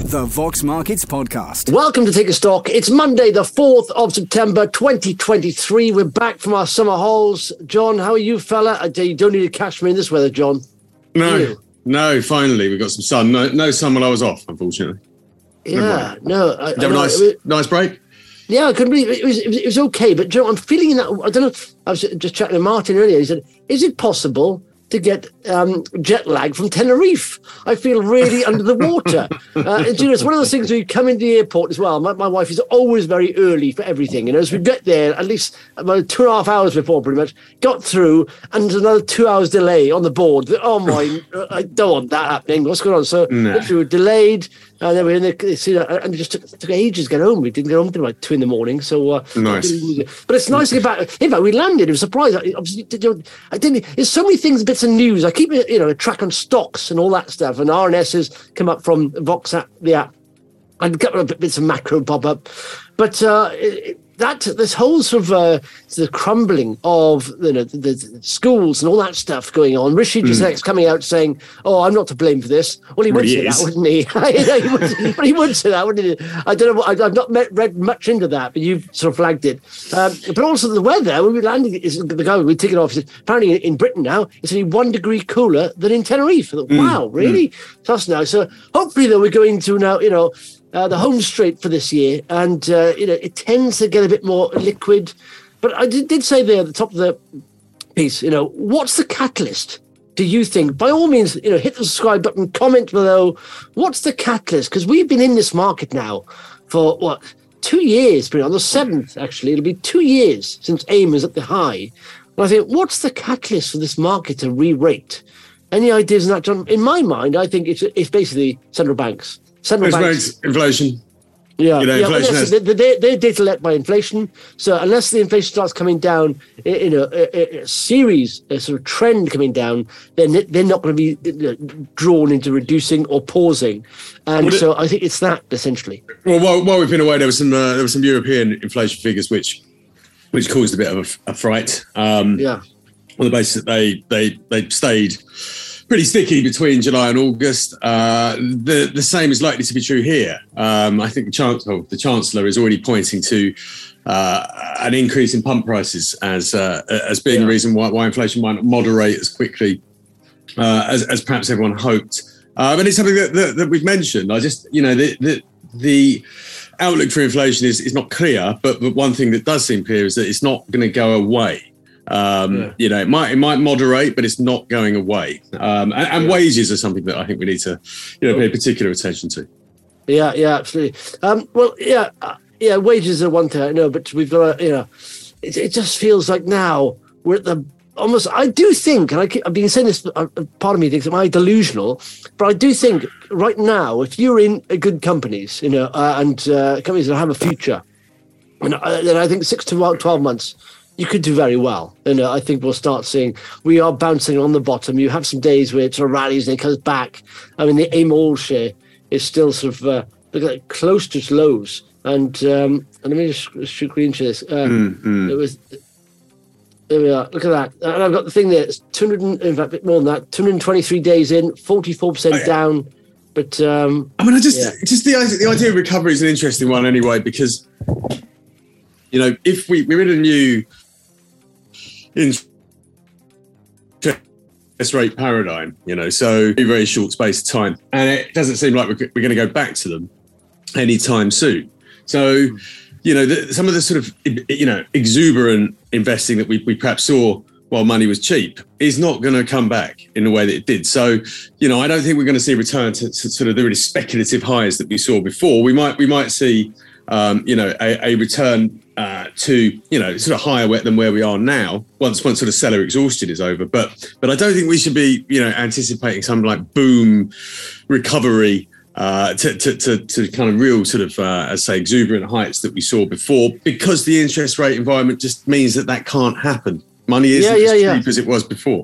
The Vox Markets Podcast. Welcome to Take a Stock. It's Monday, the 4th of September, 2023. We're back from our summer holes. John, how are you, fella? You don't need to catch me in this weather, John. No, finally, we got some sun. No sun when I was off, unfortunately. Yeah, no. Did you have a nice break? Yeah, I couldn't believe it. It was okay, but John, I'm feeling that, I don't know, I was just chatting to Martin earlier. He said, is it possible to get jet lag from Tenerife? I feel really under the water. And, it's one of those things where you come into the airport as well. My wife is always very early for everything. As we get there, at least about 2.5 hours before, pretty much, got through, and there's another 2 hours delay on the board. Oh, my, I don't want that happening. What's going on? So literally we're delayed. And then we're in the, and it just took ages to get home. We didn't get home until like 2 a.m. So nice. But it's nice to get back. In fact, we landed. It was a surprise. I didn't. There's so many things, bits of news. I keep a track on stocks and all that stuff. And RNS has come up from Vox app, the app, and a couple of bits of macro pop up. But this whole sort of the crumbling of the schools and all that stuff going on. Rishi Sunak's coming out saying, "Oh, I'm not to blame for this." Well, he would say that, wouldn't he? But he would say that, wouldn't he? I don't know. I've not read much into that, but you've sort of flagged it. But also the weather when we landed, the guy we take it off. Apparently in Britain now it's only 1 degree cooler than in Tenerife. I thought, wow, really? Tough now. So hopefully, though, we're going to now, the home straight for this year, and it tends to get a bit more liquid. But I did say there at the top of the piece, what's the catalyst? Do you think? By all means, hit the subscribe button, comment below. What's the catalyst? Because we've been in this market now for 2 years? On the 7th, actually, it'll be 2 years since AIM was at the high. And I think, what's the catalyst for this market to re-rate? Any ideas on that, John? In my mind, I think it's basically central banks. Central banks, inflation. Yeah, inflation they're data led by inflation. So unless the inflation starts coming down in a series, a sort of trend coming down, then they're not going to be drawn into reducing or pausing. And so I think it's that essentially. Well, while we've been away, there was some European inflation figures which caused a bit of a fright. On the basis that they stayed pretty sticky between July and August. The same is likely to be true here. I think the Chancellor is already pointing to an increase in pump prices as being the reason why inflation might not moderate as quickly as perhaps everyone hoped. But it's something that we've mentioned. I just, the outlook for inflation is not clear, but one thing that does seem clear is that it's not going to go away. It might moderate, but it's not going away. And wages are something that I think we need to, pay particular attention to. Yeah, absolutely. Wages are one thing I know, but we've got it just feels like now we're at the almost. I do think, and I've been saying this. Part of me thinks, am I delusional? But I do think right now, if you're in good companies, and companies that have a future, then I think 6 to 12 months. You could do very well. I think we'll start seeing we are bouncing on the bottom. You have some days where it sort of rallies and it comes back. I mean, the AIM all share is still sort of close to its lows. And let me just shoot green to this. It was. There we are. Look at that. And I've got the thing there. It's 200. In fact, a bit more than that. 223 days in, 44% down. But just the idea of recovery is an interesting one anyway, because if we're in a new interest rate paradigm, so very, very short space of time, and it doesn't seem like we're going to go back to them anytime soon. So, some of the sort of, exuberant investing that we perhaps saw while money was cheap is not going to come back in the way that it did. So, I don't think we're going to see a return to sort of the really speculative highs that we saw before. We might see, a return to sort of higher than where we are now once sort of seller exhaustion is over, but I don't think we should be anticipating some like boom recovery to kind of real sort of as say exuberant heights that we saw before, because the interest rate environment just means that can't happen. Money isn't as cheap as it was before.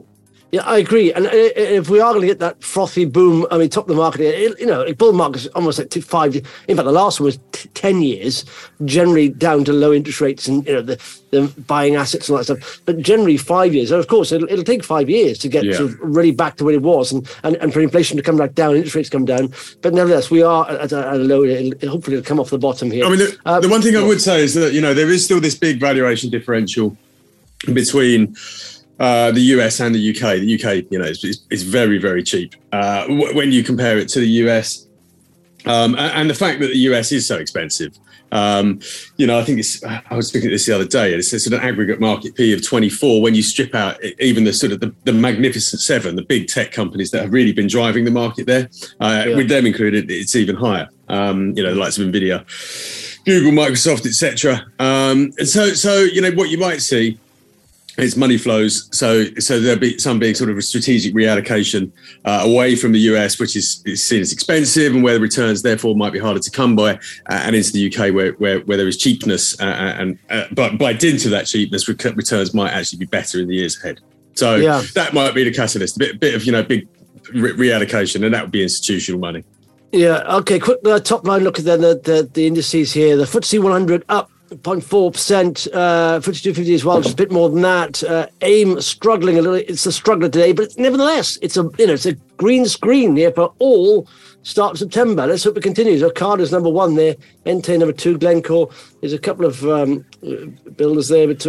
Yeah, I agree. And if we are going to get that frothy boom, I mean, top of the market, bull market is almost like 5 years. In fact, the last one was 10 years, generally down to low interest rates and, the buying assets and all that stuff. But generally 5 years. And of course, it'll take 5 years to get sort of really back to where it was and for inflation to come back down, interest rates come down. But nevertheless, we are at a low. Hopefully, it'll come off the bottom here. I mean, the one thing I would say is that, there is still this big valuation differential between the US and the UK. The UK, is very, very cheap when you compare it to the US. And the fact that the US is so expensive, I think I was looking at this the other day, and it's sort of an aggregate market P of 24 when you strip out even the sort of the Magnificent Seven, the big tech companies that have really been driving the market there. With them included, it's even higher. The likes of Nvidia, Google, Microsoft, etc. And so what you might see is money flows. So there'll be some being sort of a strategic reallocation away from the US, which is seen as expensive and where the returns therefore might be harder to come by, and into the UK where there is cheapness, but by dint of that cheapness, returns might actually be better in the years ahead. So that might be the catalyst, a bit of big reallocation, and that would be institutional money. Yeah. Okay. Quick top line look at the indices here. The FTSE 100 up 0.4%, FTSE 250 as well, just a bit more than that. AIM struggling a little. It's a struggler today, but nevertheless, it's a green screen here for all start of September. Let's hope it continues. Ocada's number 1 there, Entain number 2, Glencore. There's a couple of builders there, but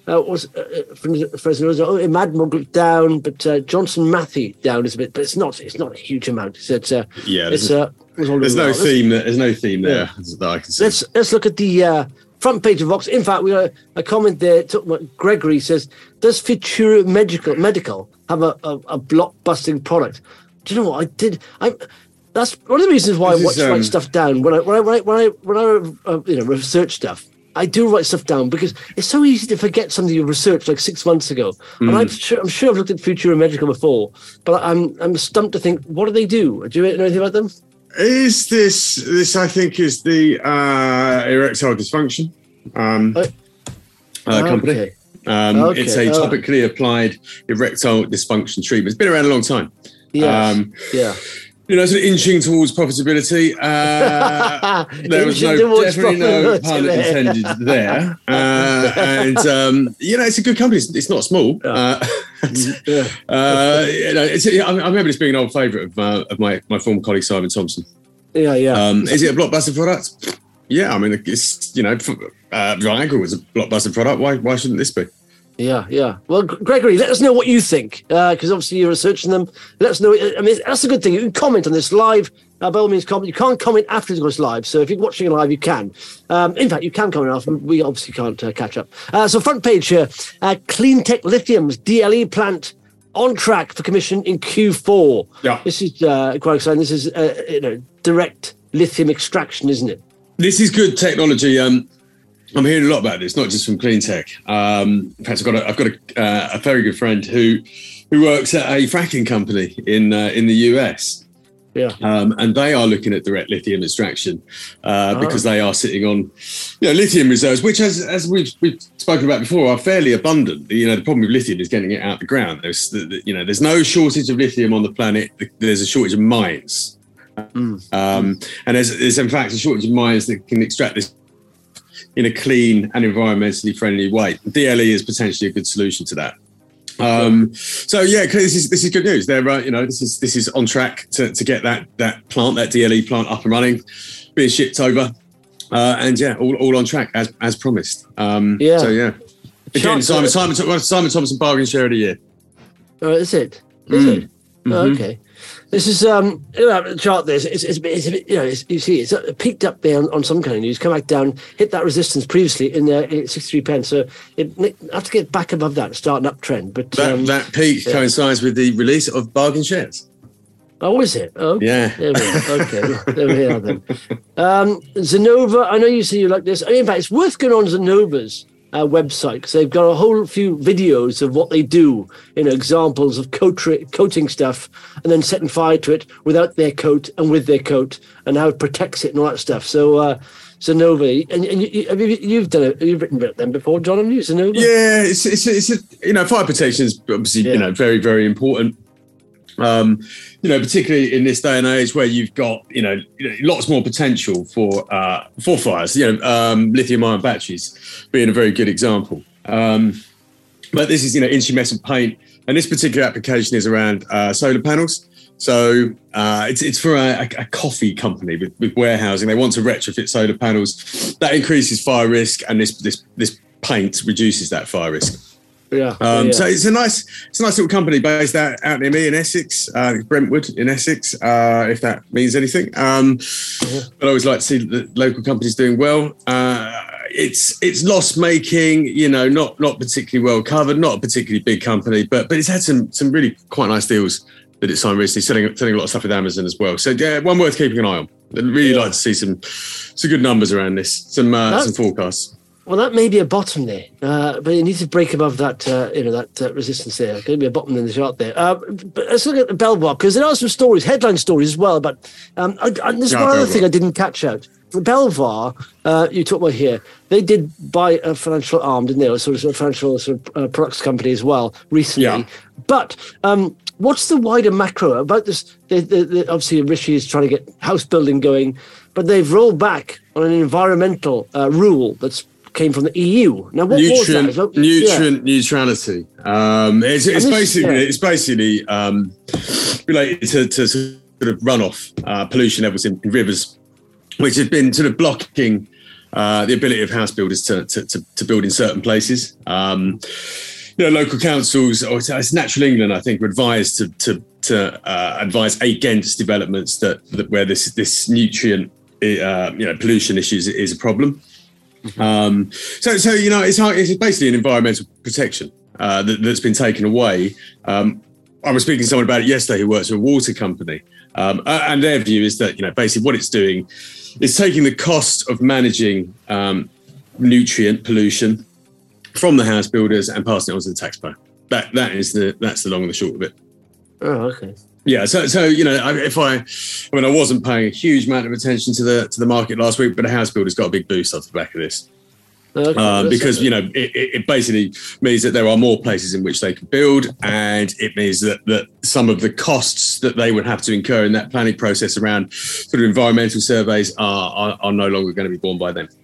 Admiral Group down, but Johnson Matthey down is a bit, but it's not a huge amount. There's no theme. There's no theme there that I can see. Let's look at the front page of Vox. In fact, we got a comment there talking about Gregory says, does Futura Medical have a blockbusting product? Do you know what I did? That's one of the reasons why I write stuff down when I research stuff. I do write stuff down because it's so easy to forget something you researched like 6 months ago. And I'm sure I've looked at Futura Medical before, but I'm stumped to think, what do they do? Do you know anything about them? Is this I think is the erectile dysfunction company. Okay. It's a topically applied erectile dysfunction treatment. It's been around a long time. Sort of inching towards profitability. There was definitely no pun intended there. It's a good company. It's not small. I remember this being an old favourite of my former colleague Simon Thompson. Is it a blockbuster product? Yeah, I mean, it's Viagra was a blockbuster product. Why shouldn't this be? Yeah. Well, Gregory, let us know what you think, because obviously you're researching them. Let us know. I mean, that's a good thing. You can comment on this live. By all means, comment. You can't comment after it goes live. So if you're watching it live, you can. In fact, you can comment after. We obviously can't catch up. So front page here, Cleantech Lithium's DLE plant on track for commission in Q4. Yeah. This is quite exciting. This is direct lithium extraction, isn't it? This is good technology. I'm hearing a lot about this, not just from Cleantech. In fact, I've got a very good friend who works at a fracking company in the US. Yeah. And they are looking at direct lithium extraction because they are sitting on lithium reserves, which, as we've spoken about before, are fairly abundant. The problem with lithium is getting it out of the ground. There's no shortage of lithium on the planet. There's a shortage of mines. And there's in fact a shortage of mines that can extract this in a clean and environmentally friendly way. DLE is potentially a good solution to that. This is good news. They're this is on track to get that plant, that DLE plant, up and running, being shipped over, all on track as promised. Again, Simon Thompson bargain share of the year. Is it? Mm-hmm. Okay. This is the chart. There, you see, it's peaked up there on some kind of news, come back down, hit that resistance previously in 63 pence. So it have to get back above that, start an uptrend. But that peak coincides with the release of bargain shares. Oh, is it? Oh, yeah. There we are. Okay, there we are then. Zenova, I know you say you like this. In fact, it's worth going on Zenova's website because they've got a whole few videos of what they do, examples of coating stuff and then setting fire to it without their coat and with their coat and how it protects it and all that stuff. So Zenova, and you've written about them before, John, haven't you? Zenova? Yeah, it's fire protection is obviously very, very important. Particularly in this day and age where you've got lots more potential for fires. Lithium-ion batteries being a very good example. But this is incandescent paint, and this particular application is around solar panels. So it's for a coffee company with warehousing. They want to retrofit solar panels. That increases fire risk, and this paint reduces that fire risk. So it's a nice little company based out near me in Essex, Brentwood in Essex, if that means anything. But I always like to see the local companies doing well. It's loss making, not particularly well covered, not a particularly big company, but it's had some really quite nice deals that it's signed recently, selling a lot of stuff with Amazon as well. So one worth keeping an eye on. I'd really like to see some good numbers around this, some forecasts. Well, that may be a bottom there, but you need to break above that, that resistance there. There's going to be a bottom in the chart there. But let's look at the Belvoir, because there are some stories, headline stories as well. But there's one other thing I didn't catch out. Belvoir, you talk about here, they did buy a financial arm, didn't they? Or sort of financial products company as well recently. Yeah. But what's the wider macro about this? Obviously, Rishi is trying to get house building going, but they've rolled back on an environmental rule that's came from the EU. Now, what was that? Nutrient neutrality. It's basically related to sort of runoff pollution levels in rivers, which have been sort of blocking the ability of house builders to build in certain places. Local councils, or it's Natural England, I think, were advised to advise against developments where this nutrient pollution issues is a problem. It's basically an environmental protection that's been taken away. I was speaking to someone about it yesterday who works for a water company, and their view is that basically what it's doing is taking the cost of managing nutrient pollution from the house builders and passing it on to the taxpayer. That's the long and the short of it. Oh, okay. Yeah, so I wasn't paying a huge amount of attention to the market last week, but a house builder's got a big boost off the back of this. Okay, because it basically means that there are more places in which they can build, and it means that some of the costs that they would have to incur in that planning process around sort of environmental surveys are no longer going to be borne by them.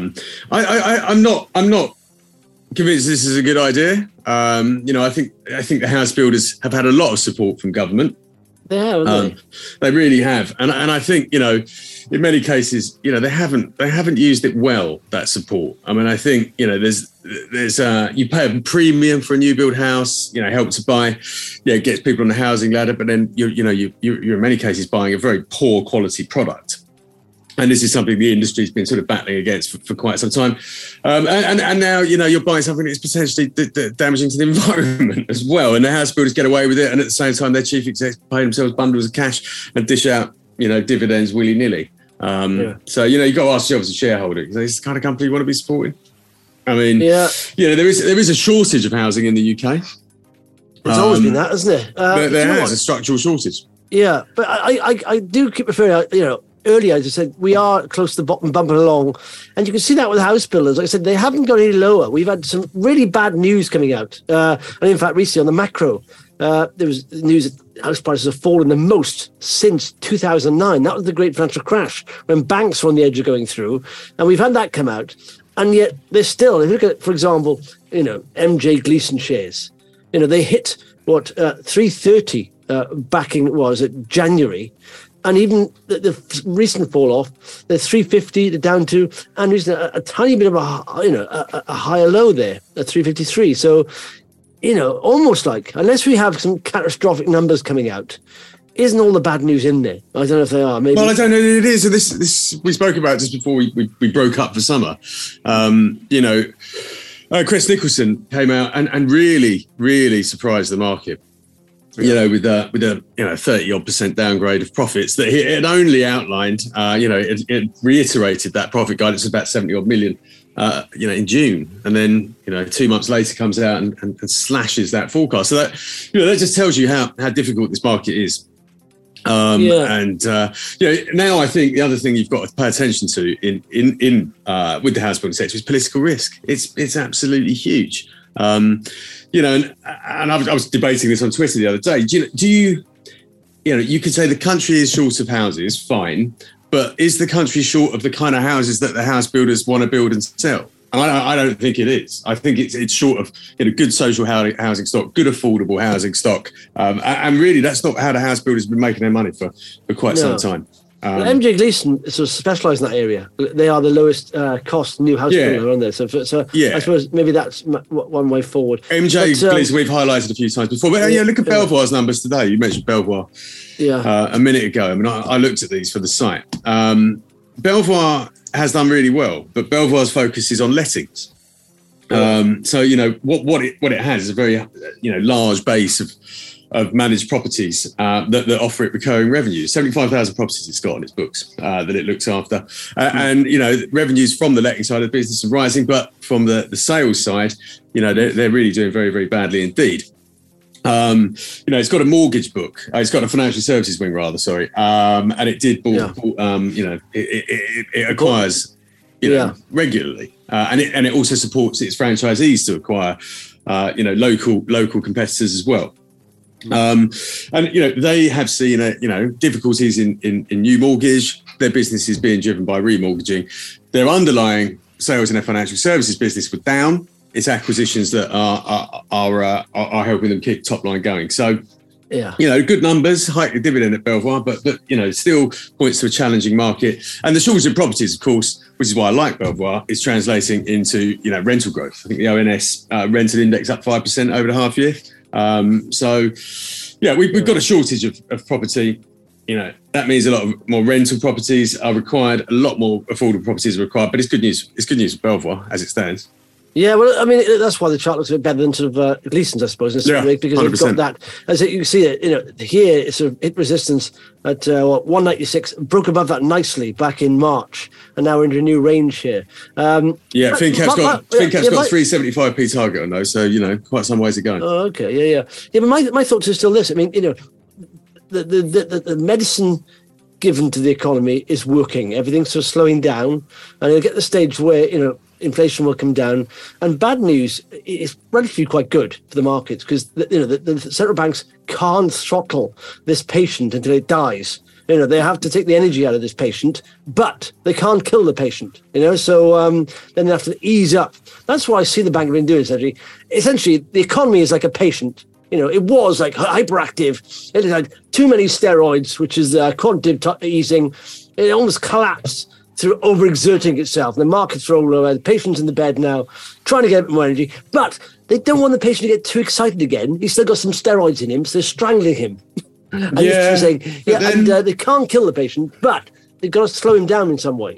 I'm not convinced this is a good idea. I think the house builders have had a lot of support from government. They have, they really have, and I think in many cases they haven't used it well, that support. I mean, I think there's you pay a premium for a new build house, Help to Buy, gets people on the housing ladder, but then you're in many cases buying a very poor quality product. And this is something the industry's been sort of battling against for quite some time. And now, you're buying something that's potentially damaging to the environment as well. And the house builders get away with it. And at the same time, their chief execs pay themselves bundles of cash and dish out, dividends willy-nilly. So, you've got to ask yourself as a shareholder, is this the kind of company you want to be supporting? I mean, there is a shortage of housing in the UK. It's always been that, hasn't it? There has a structural shortage. Yeah, but I do keep referring, earlier, as I said, we are close to the bottom, bumping along. And you can see that with house builders. Like I said, they haven't gone any lower. We've had some really bad news coming out. And in fact, recently on the macro, there was news that house prices have fallen the most since 2009. That was the great financial crash when banks were on the edge of going through. And we've had that come out. And yet they're still, if you look at, for example, MJ Gleeson shares, they hit 330 back in, January. And even the recent fall off, the 350, they're down to, and there's a tiny bit of a higher low there at 353. So, almost like, unless we have some catastrophic numbers coming out, isn't all the bad news in there? I don't know if they are. Maybe. Well, I don't know that it is. So this we spoke about just before we broke up for summer. Chris Nicholson came out and really, really surprised the market. With a 30-odd% downgrade of profits that it had only outlined. It reiterated that profit guidance of about 70-odd million. In June, and then 2 months later comes out and slashes that forecast. So that that just tells you how difficult this market is. And now I think the other thing you've got to pay attention to in with the house building sector is political risk. It's absolutely huge. And I was debating this on Twitter the other day. Do you could say the country is short of houses, fine, but is the country short of the kind of houses that the house builders want to build and sell? I don't think it is. I think it's short of good social housing stock, good affordable housing stock, and really that's not how the house builders have been making their money for quite some time. MJ Gleeson sort of specialise in that area. They are the lowest cost new house builder on there. So I suppose maybe that's one way forward. MJ Gleeson, we've highlighted a few times before. But look at Belvoir's numbers today. You mentioned Belvoir a minute ago. I mean, I looked at these for the site. Belvoir has done really well, but Belvoir's focus is on lettings. So what it has is a very large base of managed properties that offer it recurring revenue. 75,000 properties it's got on its books that it looks after, and revenues from the letting side of the business are rising, but from the sales side, they're really doing very, very badly indeed. It's got a mortgage book. It's got a financial services wing, rather. Sorry, and it did. It acquires, regularly, and it also supports its franchisees to acquire, local competitors as well. And they have seen difficulties in new mortgage. Their business is being driven by remortgaging. Their underlying sales in their financial services business were down. It's acquisitions that are helping them keep top line going. So, good numbers, hike the dividend at Belvoir, but still points to a challenging market. And the shortage of properties, of course, which is why I like Belvoir, is translating into rental growth. I think the ONS rental index up 5% over the half year. We've got a shortage of property. That means a lot more rental properties are required, a lot more affordable properties are required. But it's good news. It's good news for Belvoir as it stands. Yeah, well, I mean, that's why the chart looks a bit better than sort of Gleeson's, I suppose, because 100%. We've got that. As you can see it, here it's sort of hit resistance at 196, broke above that nicely back in March, and now we're into a new range here. FinCap's got 375p target on those, so quite some ways to go. Oh, okay, yeah. But my thoughts are still this. I mean, the medicine given to the economy is working. Everything's sort of slowing down, and you'll get the stage where inflation will come down, and bad news is relatively quite good for the markets because the central banks can't throttle this patient until it dies. They have to take the energy out of this patient, but they can't kill the patient. So then they have to ease up. That's what I see the bank have been doing. Essentially, the economy is like a patient. It was like hyperactive. It had too many steroids, which is quantitative easing. It almost collapsed through overexerting itself. The market's rolling over. The patient's in the bed now, trying to get a bit more energy. But they don't want the patient to get too excited again. He's still got some steroids in him, so they're strangling him. And they can't kill the patient, but they've got to slow him down in some way,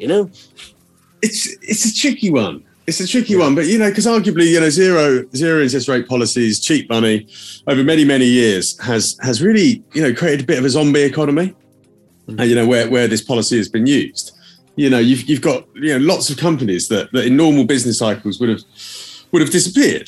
It's a tricky one. It's a tricky one, but because arguably, zero interest rate policies, cheap money over many, many years has really, created a bit of a zombie economy. And where this policy has been used. You've got lots of companies that in normal business cycles would have disappeared.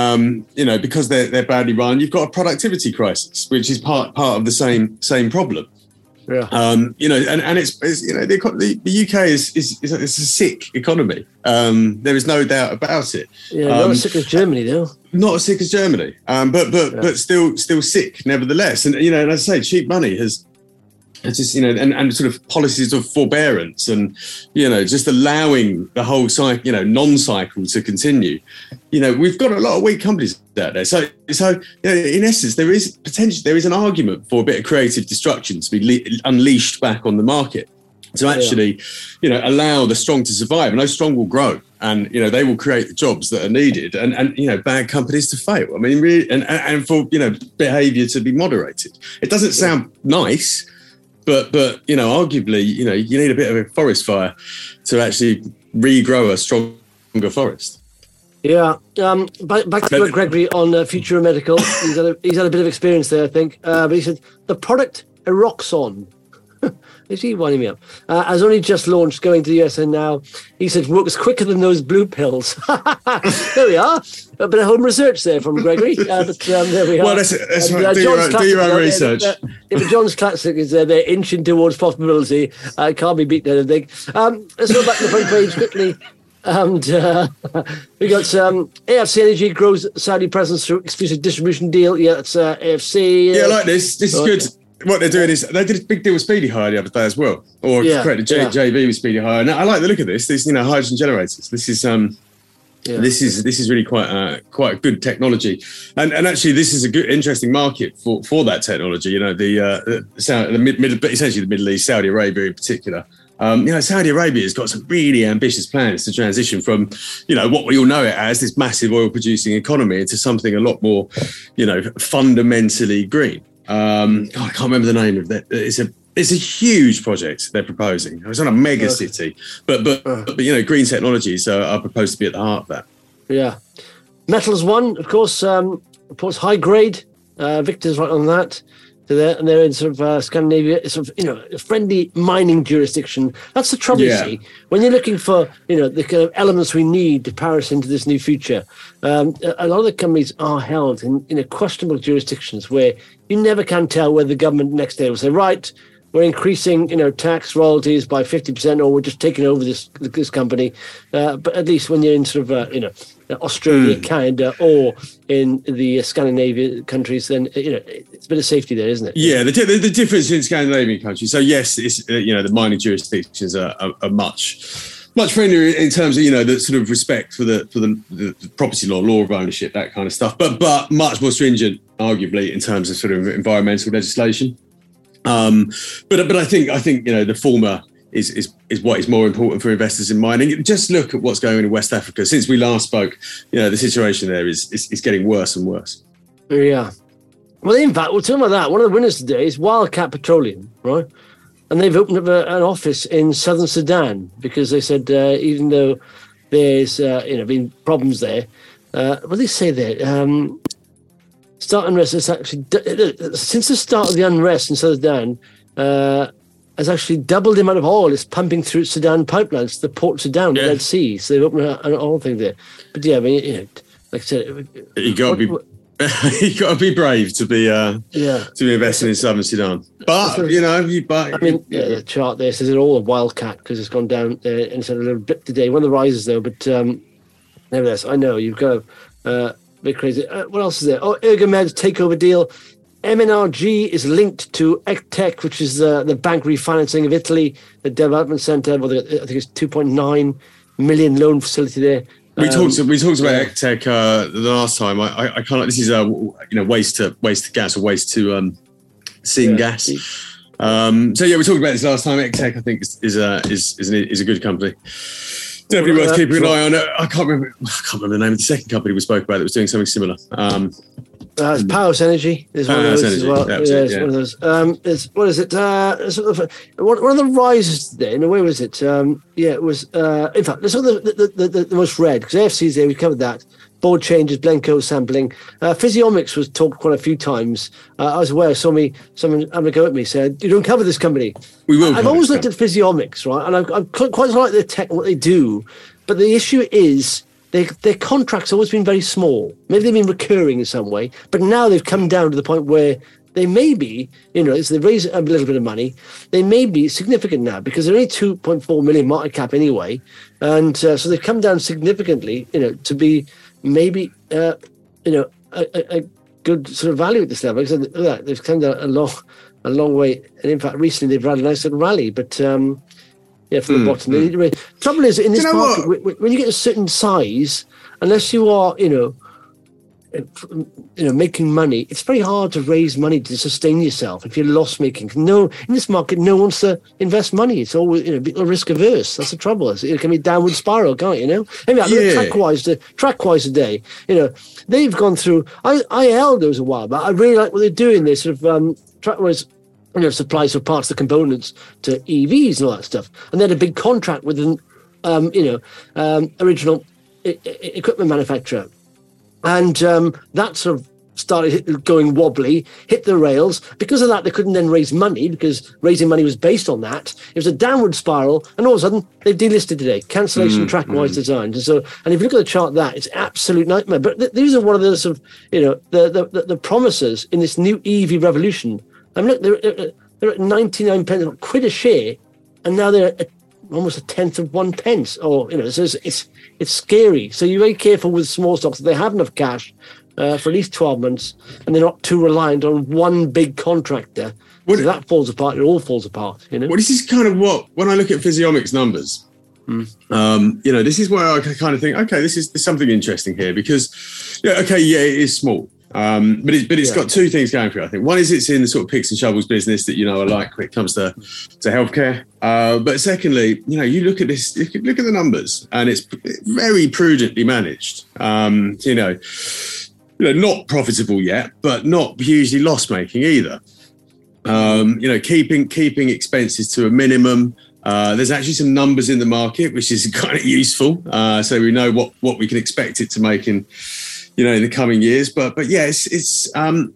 Because they're badly run. You've got a productivity crisis, which is part of the same problem. Yeah. And it's the UK is a sick economy. There is no doubt about it. Yeah, not as sick as Germany though. Not as sick as Germany. But still sick nevertheless. And and as I say, cheap money has just and sort of policies of forbearance and just allowing the whole cycle, non-cycle to continue. We've got a lot of weak companies out there. So in essence, there is an argument for a bit of creative destruction to be unleashed back on the market to actually allow the strong to survive, and those strong will grow, and they will create the jobs that are needed, and bad companies to fail. I mean, really, and for behaviour to be moderated. It doesn't sound nice. But arguably, you need a bit of a forest fire to actually regrow a stronger forest. Yeah. Back to Gregory on Future Medical. He's had a bit of experience there, I think. But he said the product Eroxon Is he winding me up? Has only just launched, going to the US, and now he said works quicker than those blue pills. There we are. A bit of home research there from Gregory. But there we are. Well, that's right. Do your own research. If John's Classic is they're inching towards possibility, can't be beaten, I don't think. Let's go back to the front page quickly. And we got AFC Energy grows Saudi presence through exclusive distribution deal. Yeah, it's AFC. Yeah, I like this. This is good. What they're doing is they did a big deal with Speedy Hire the other day as well, or correct, JV with Speedy Hire. And I like the look of this. These, hydrogen generators. This is this is really quite good technology, and actually this is a good, interesting market for that technology. Essentially the Middle East, Saudi Arabia in particular. Saudi Arabia has got some really ambitious plans to transition from, what we all know it as, this massive oil producing economy, into something a lot more, fundamentally green. I can't remember the name of that. It's a huge project they're proposing. It's not a mega city, but green technologies are proposed to be at the heart of that. Yeah, Metals One, of course, reports high grade. Victor's right on that. And they're in sort of Scandinavia, sort of, a friendly mining jurisdiction. That's the trouble, you see. When you're looking for, the kind of elements we need to power us into this new future, a lot of the companies are held in questionable jurisdictions where you never can tell whether the government next day will say, right, we're increasing, tax royalties by 50%, or we're just taking over this company. But at least when you're in sort of, Australia, Canada, or in the Scandinavian countries, then it's a bit of safety there, isn't it? Yeah, the difference in Scandinavian countries. So yes, it's the mining jurisdictions are much friendlier in terms of the sort of respect for the property law of ownership, that kind of stuff. But much more stringent, arguably, in terms of sort of environmental legislation. But I think the former is what is more important for investors in mining. Just look at what's going on in West Africa. Since we last spoke, the situation there is getting worse and worse. Yeah. Well, in fact, we'll talk about that. One of the winners today is Wildcat Petroleum, right? And they've opened up an office in southern Sudan because they said even though there's been problems there, what do they say there? Start unrest is actually since the start of the unrest in Sudan has actually doubled the amount of oil it's pumping through Sudan pipelines to the Port of Sudan, the Red Sea. So they've opened an oil thing there. But yeah, I mean, like I said, you got to be brave to be investing in southern Sudan. But the chart there says it all a wildcat because it's gone down and it's had a little bit today. One of the rises though, but nevertheless, I know you've got a bit crazy. What else is there? Ergomed's takeover deal. MNRG is linked to ECTEC, which is the bank refinancing of Italy, the development centre. I think it's 2.9 million loan facility there. We talked about ECTEC the last time. I can't. This is waste to gas or waste to syngas. We talked about this last time. ECTEC, I think, is a good company. Definitely worth keeping an eye on. I can't remember the name of the second company we spoke about that was doing something similar. It's Powers Energy. There's one of those as well. One of those. What is it? One of the rises there. Where was it? It was. In fact, this was the most read because AFC's there. We covered that. Board changes, Blencoe sampling. Physiomics was talked quite a few times. I was aware. Someone having a go at me said, "You don't cover this company." We will. I've always looked at Physiomics, right, and I'm quite like their tech and what they do, but the issue is. Their contracts have always been very small. Maybe they've been recurring in some way, but now they've come down to the point where they may be, as they raise a little bit of money, they may be significant now because they're only 2.4 million market cap anyway. And so they've come down significantly, to be maybe, a good sort of value at this level. Because they've come down a long way. And in fact, recently they've had a nice little rally, but... from the bottom. The trouble is, in this market, when you get a certain size, unless you are, making money, it's very hard to raise money to sustain yourself if you're loss making. No, in this market, no one wants to invest money. It's always, risk averse. That's the trouble. It can be a downward spiral, can't you? Anyway, Trackwise today, they've gone through. I held those a while back. I really like what they're doing. They sort of Trackwise. Supplies for parts of the components to EVs and all that stuff. And they had a big contract with an, original equipment manufacturer. And that sort of started going wobbly, hit the rails. Because of that, they couldn't then raise money because raising money was based on that. It was a downward spiral, and all of a sudden they've delisted today. Cancellation track-wise designed. And if you look at the chart, it's absolute nightmare. But these are one of the sort of the promises in this new EV revolution. I mean, look, they're at 99 pence, quid a share, and now they're at almost a tenth of 1 pence. Or so it's scary. So you're very careful with small stocks. They have enough cash for at least 12 months, and they're not too reliant on one big contractor. So that falls apart. It all falls apart. Well, this is kind of when I look at Physiomic's numbers, this is where I kind of think, okay, there's something interesting here because, it is small. But it's got two things going for it, I think. One is it's in the sort of picks and shovels business that, I like when it comes to healthcare. But secondly, you look at this, look at the numbers, and it's very prudently managed. Not profitable yet, but not hugely loss-making either. Keeping expenses to a minimum. There's actually some numbers in the market, which is kind of useful. So we know what we can expect it to make in the coming years. But yeah, it's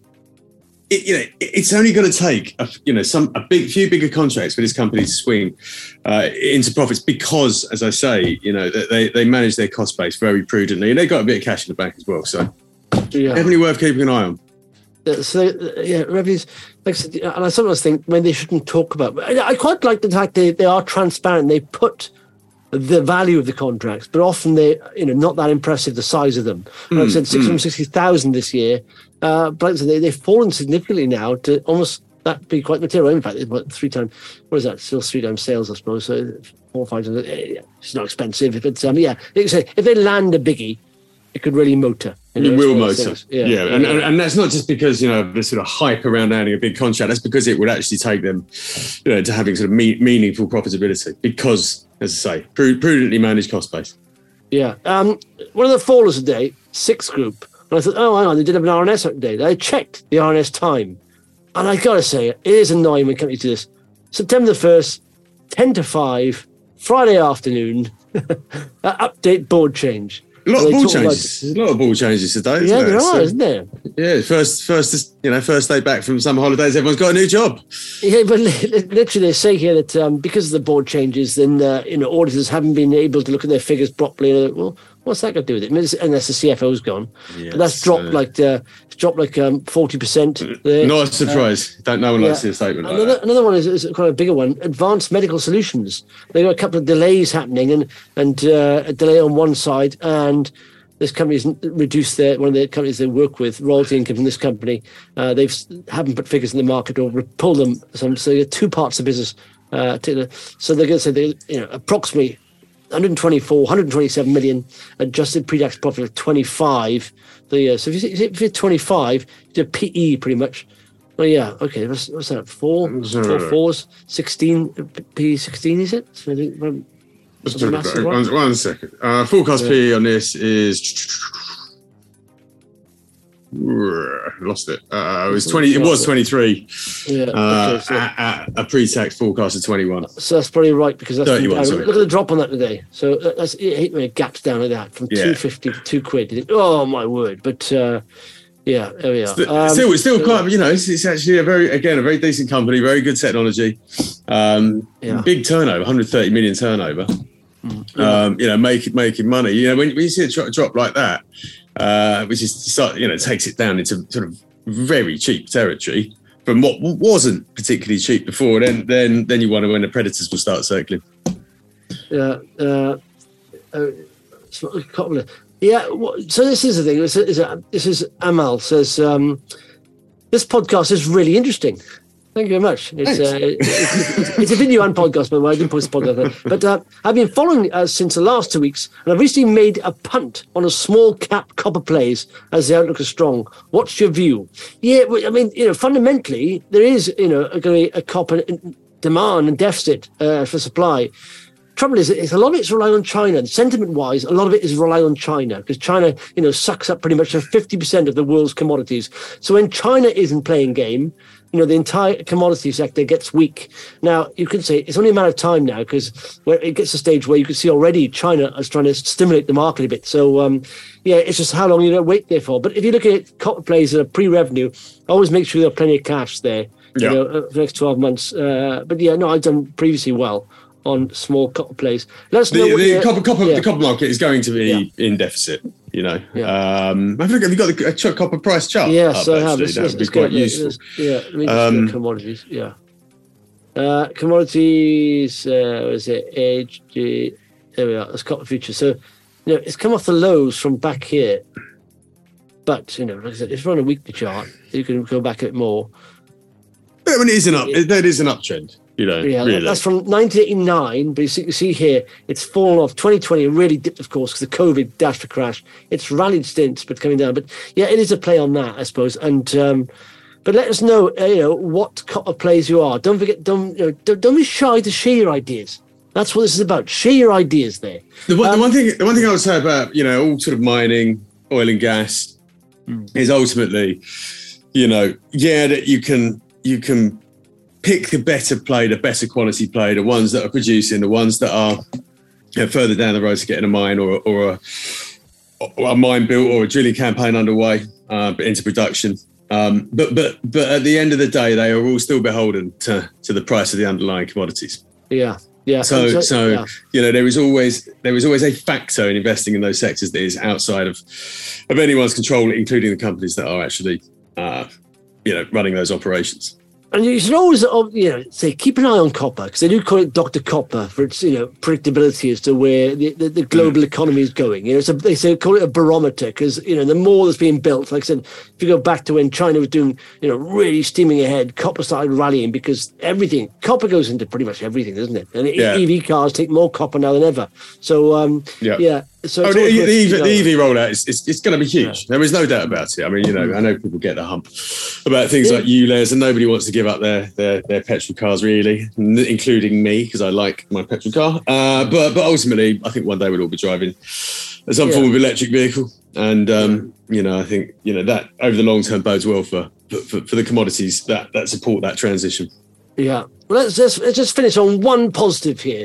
only going to take few bigger contracts for this company to swing into profits because, as I say, they manage their cost base very prudently, and they've got a bit of cash in the bank as well. So definitely worth keeping an eye on. Revenues, like I said, and I sometimes think they shouldn't talk about. I quite like the fact they are transparent. They put the value of the contracts, but often they, not that impressive, the size of them. Like I said, 660,000 this year, but like I said, they've fallen significantly now to almost that be quite material. In fact, it's about 3 times. What is that? Still 3 times sales, I suppose. So 4 or 5 times. It's not expensive, but if they land a biggie, it could really motor. It will motor. And that's not just because, the sort of hype around landing a big contract. That's because it would actually take them, to having sort of meaningful profitability because, as I say, prudently managed cost base. Yeah. One of the fallers today, Six Group, and I thought, hang on, they did have an RNS update. I checked the RNS time, and I got to say, it is annoying when companies do this. September the 1st, 10 to 5, Friday afternoon, update board change. A lot of ball changes. There's a lot of ball changes today. Yeah, there are, isn't there? Yeah, first day back from summer holidays, everyone's got a new job. Yeah, but literally they say here that because of the board changes, then auditors haven't been able to look at their figures properly. Well, what's that got to do with it? Unless the CFO's gone. Yes, but that's dropped 40%. Not a surprise. Don't know when I see a statement like that. Another one is quite a bigger one. Advanced Medical Solutions. They've got a couple of delays happening, and a delay on one side, and this company's reduced one of the companies they work with, royalty income from this company. They haven't put figures in the market or pulled them. So you have 2 parts of business. So they're going to say approximately 127 million adjusted pre-tax profit of 25 the year. So if you're 25, you do PE pretty much. Oh yeah, okay. What's that? 4 4s, 16 PE 16 is it? So one second. Forecast PE on this is lost it. It was 20. It was 23. At a pre-tax forecast of 21. So that's probably right because that's 31. Look at the drop on that today. So that's it gaps down like that from 250 to 2 quid. Oh my word! But there we are. Still quite. It's actually a very decent company, very good technology. Big turnover, 130 million turnover. Making money. When you see a drop like that. Which is, takes it down into sort of very cheap territory from what wasn't particularly cheap before. Then you wonder when the predators will start circling. So this is the thing. This is Amal says this podcast is really interesting. Thank you very much. It's a video and podcast, by the way. I didn't post the podcast. But I've been following since the last 2 weeks, and I've recently made a punt on a small cap copper plays as the outlook is strong. What's your view? Yeah, I mean, fundamentally, there is, going to be a copper demand and deficit for supply. Trouble is, a lot of it's relying on China. Sentiment-wise, a lot of it is relying on China because China, sucks up pretty much 50% of the world's commodities. So when China isn't playing game, the entire commodity sector gets weak. Now, you could say it's only a matter of time now, because it gets to a stage where you can see already China is trying to stimulate the market a bit. So, it's just how long you don't wait there for. But if you look at copper plays that are pre-revenue, always make sure there are plenty of cash there, for the next 12 months. I've done previously well on small copper plays. The copper market is going to be in deficit. Have you got the copper price chart? Yes, I have. That would be quite useful. Let me just commodities. Commodities. Was it AG? There we are. That's copper futures. So, it's come off the lows from back here. But like I said, if you're on a weekly chart, you can go back a bit more. But it is an uptrend. Really. That's from 1989, but you see here, it's fallen off. 2020 really dipped, of course, because the COVID dashed the crash. It's rallied since, but coming down. But it is a play on that, I suppose. And but let us know, what copper plays you are. Don't forget, don't be shy to share your ideas. That's what this is about. Share your ideas there. The one thing I would say about all sort of mining, oil and gas, is ultimately, that you can pick the better play, the better quality play, the ones that are producing, the ones that are further down the road to getting a mine or a mine built or a drilling campaign underway into production. But at the end of the day, they are all still beholden to the price of the underlying commodities. Yeah. So there is always a factor in investing in those sectors that is outside of anyone's control, including the companies that are actually running those operations. And you should always, say, keep an eye on copper, because they do call it Dr. Copper for its, predictability as to where the global economy is going. They call it a barometer, because, the more that's being built, like I said, if you go back to when China was doing, really steaming ahead, copper started rallying, because copper goes into pretty much everything, doesn't it? And EV cars take more copper now than ever. So, So the EV rollout is going to be huge. There is no doubt about it. I mean, I know people get the hump about things like ULEZ, and nobody wants to give up their petrol cars, really, including me, because I like my petrol car. But ultimately, I think one day we'll all be driving some form of electric vehicle, and I think that over the long term bodes well for the commodities that support that transition. Yeah, well, let's just finish on one positive here.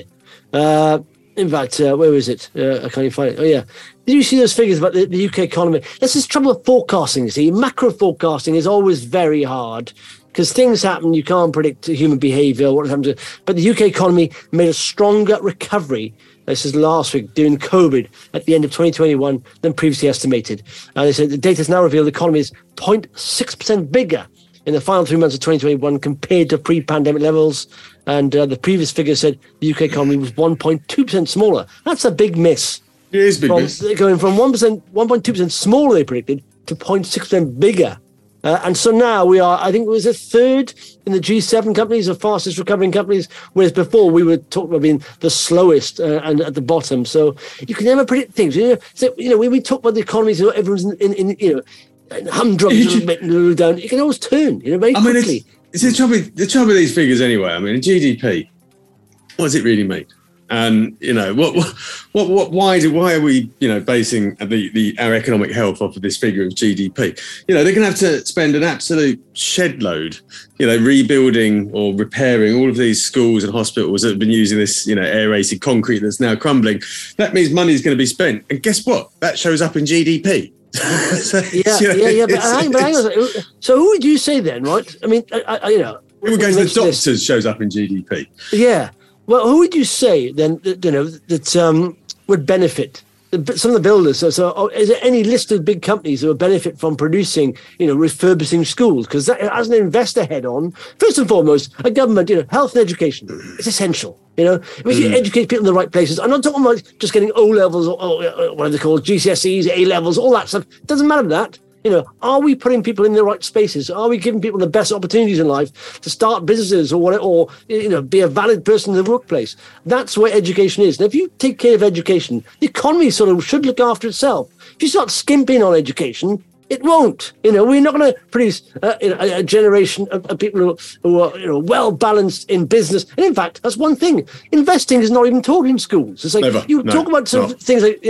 In fact, where is it? I can't even find it. Oh, yeah. Did you see those figures about the UK economy? This is trouble with forecasting, you see. Macro forecasting is always very hard, because things happen, you can't predict human behaviour, what happens. But the UK economy made a stronger recovery, this is last week, during COVID at the end of 2021 than previously estimated. And they said the data has now revealed the economy is 0.6% bigger in the final 3 months of 2021 compared to pre-pandemic levels. And the previous figure said the UK economy was 1.2% smaller. That's a big miss. It is a big miss. Going from 1.2% smaller, they predicted, to 0.6% bigger. And so now we are, I think it was a third in the G7 companies, the fastest recovering companies, whereas before we were talking about being the slowest and at the bottom. So you can never predict things. When we talk about the economies, everyone's in humdrum a little bit and a little down. You can always turn, very quickly. It's the trouble with these figures anyway. I mean, GDP, what does it really mean? And why are we basing our economic health off of this figure of GDP? They're going to have to spend an absolute shed load, rebuilding or repairing all of these schools and hospitals that have been using this aerated concrete that's now crumbling. That means money is going to be spent, and guess what? That shows up in GDP. But hang on. So who would you say then, right? I mean, People go to the doctors shows up in GDP. Yeah. Well, who would you say then that would benefit? Some of the builders. So is there any listed big companies that would benefit from producing, refurbishing schools? Because as an investor head on, first and foremost, a government, health and education is essential. We should educate people in the right places. I'm not talking about just getting O levels or what are they called, GCSEs, A levels, all that stuff. It doesn't matter that. Are we putting people in the right spaces? Are we giving people the best opportunities in life to start businesses or be a valid person in the workplace? That's where education is. And if you take care of education, the economy sort of should look after itself. If you start skimping on education, it won't. We're not going to produce a generation of people who are well balanced in business. And in fact, that's one thing. Investing is not even taught in schools. It's like talk about things like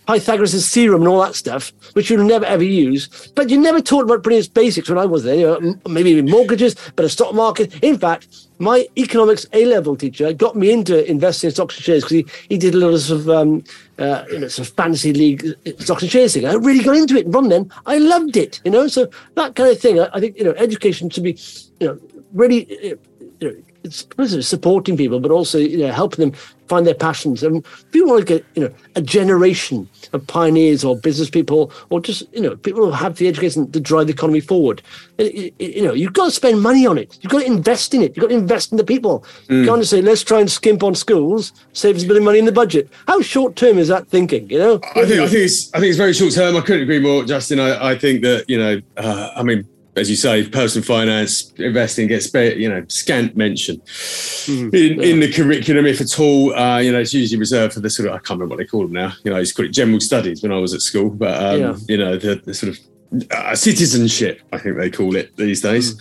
Pythagoras' theorem and all that stuff, which you'll never ever use. But you never taught about brilliant basics when I was there. You know, maybe mortgages, but a stock market. In fact, my economics A-level teacher got me into investing in stocks and shares because he did a lot of sort of fantasy league stocks and shares thing. I really got into it. And from then, I loved it. You know, so that kind of thing. I think education should be really it's supporting people, but also helping them find their passions. And if you want to get a generation of pioneers or business people, or just people who have the education to drive the economy forward, you've got to spend money on it. You've got to invest in it. You've got to invest in the people. You can't just say let's try and skimp on schools, save us a bit of money in the budget. How short term is that thinking? I think it's very short term. I couldn't agree more, Justin. I think that as you say, personal finance, investing gets scant mention in the curriculum, if at all. It's usually reserved for the sort of, I can't remember what they call them now. I used to call it general studies when I was at school, but the sort of citizenship, I think they call it these days.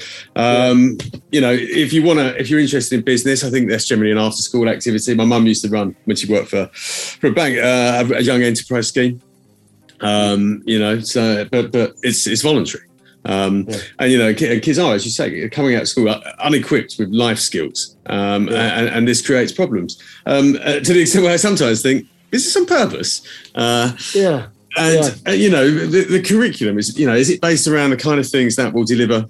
If you're interested in business, I think that's generally an after-school activity. My mum used to run, when she worked for a bank, a young enterprise scheme. But it's voluntary. And kids are, as you say, coming out of school unequipped with life skills, and this creates problems to the extent where I sometimes think, is this on purpose? The curriculum is it based around the kind of things that will deliver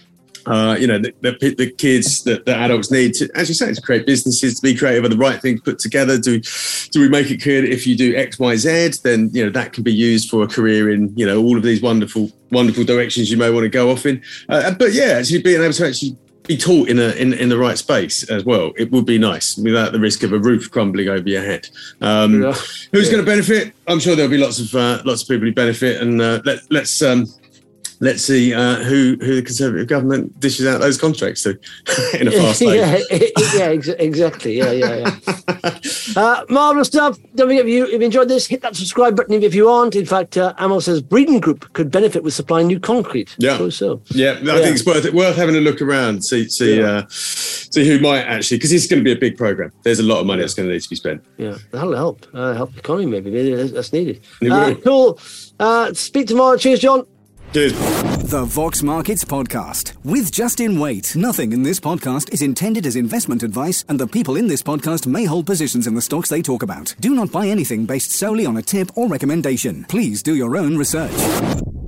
the kids that adults need to, as you say, to create businesses, to be creative, are the right things put together? Do we make it clear that if you do X, Y, Z, then that can be used for a career in all of these wonderful directions you may want to go off in? Actually being able to actually be taught in the right space as well, it would be nice without the risk of a roof crumbling over your head. Who's going to benefit? I'm sure there'll be lots of people who benefit, and let's see who the Conservative government dishes out those contracts to in a fast lane. Exactly. Marvellous stuff. Don't forget, if you enjoyed this, hit that subscribe button if you aren't. In fact, Amal says Breeden Group could benefit with supplying new concrete. Yeah. I think it's worth having a look around, see who might actually, because it's going to be a big programme. There's a lot of money that's going to need to be spent. Yeah, that'll help the economy. Maybe that's needed. Cool. Speak tomorrow. Cheers, John. Cheers. The Vox Markets Podcast with Justin Waite. Nothing in this podcast is intended as investment advice, and the people in this podcast may hold positions in the stocks they talk about. Do not buy anything based solely on a tip or recommendation. Please do your own research.